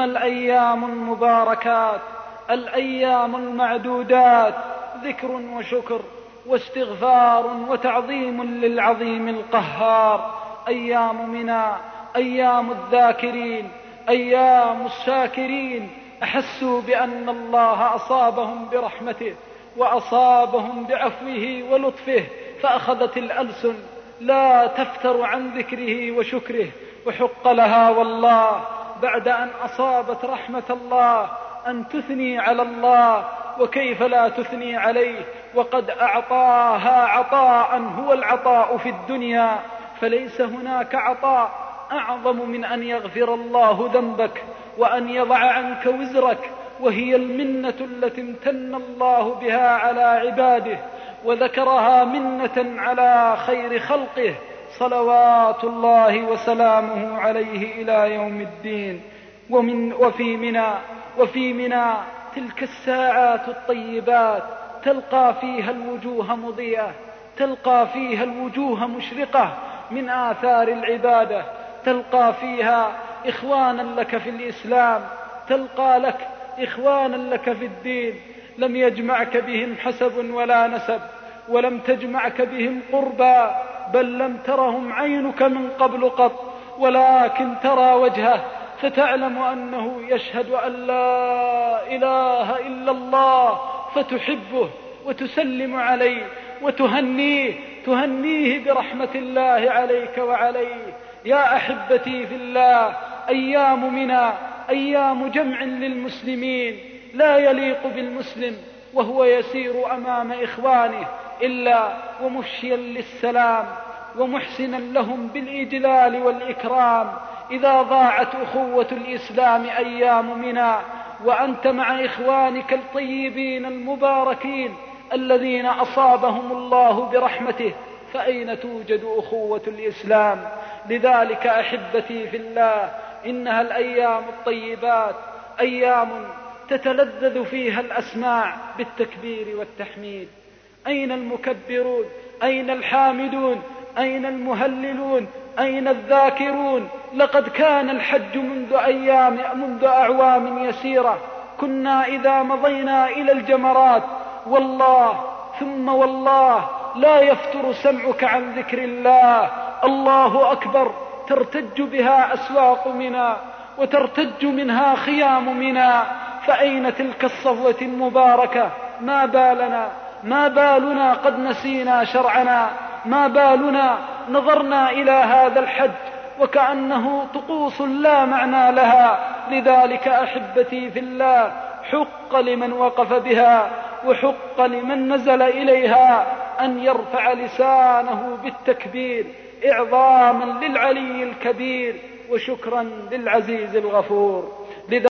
الأيام المباركات، الأيام المعدودات، ذكر وشكر واستغفار وتعظيم للعظيم القهار. أيام منى، أيام الذاكرين، أيام الشاكرين، أحسوا بأن الله أصابهم برحمته وأصابهم بعفوه ولطفه، فأخذت الألسن لا تفتر عن ذكره وشكره، وحق لها والله بعد أن أصابت رحمة الله أن تثني على الله، وكيف لا تثني عليه وقد أعطاها عطاء هو العطاء في الدنيا، فليس هناك عطاء أعظم من أن يغفر الله ذنبك وأن يضع عنك وزرك، وهي المنة التي امتن الله بها على عباده وذكرها منة على خير خلقه صلوات الله وسلامه عليه إلى يوم الدين. وفي منى تلك الساعات الطيبات تلقى فيها الوجوه مضيئة، تلقى فيها الوجوه مشرقة من آثار العبادة، تلقى فيها إخوانا لك في الإسلام، تلقى لك إخوانا لك في الدين، لم يجمعك بهم حسب ولا نسب، ولم تجمعك بهم قربا، بل لم ترهم عينك من قبل قط، ولكن ترى وجهه فتعلم أنه يشهد أن لا إله إلا الله، فتحبه وتسلم عليه وتهنيه برحمة الله عليك وعليه. يا أحبتي في الله، أيام منى أيام جمع للمسلمين، لا يليق بالمسلم وهو يسير أمام إخوانه إلا ومفشيا للسلام ومحسنا لهم بالإجلال والإكرام. إذا ضاعت أخوة الإسلام أيام منى وأنت مع إخوانك الطيبين المباركين الذين أصابهم الله برحمته، فأين توجد أخوة الإسلام؟ لذلك أحبتي في الله، إنها الأيام الطيبات أيام تتلذذ فيها الأسماع بالتكبير والتحميد. أين المكبرون؟ أين الحامدون؟ أين المهللون؟ أين الذاكرون؟ لقد كان الحج منذ أعوام يسيرة كنا إذا مضينا إلى الجمرات والله ثم والله لا يفتر سمعك عن ذكر الله. الله أكبر ترتج بها أسواق منى وترتج منها خيام منى. فأين تلك الصفوة المباركة؟ ما بالنا قد نسينا شرعنا؟ ما بالنا نظرنا إلى هذا الحج وكأنه طقوس لا معنى لها؟ لذلك أحبتي في الله، حق لمن وقف بها وحق لمن نزل إليها أن يرفع لسانه بالتكبير إعظاما للعلي الكبير وشكرا للعزيز الغفور.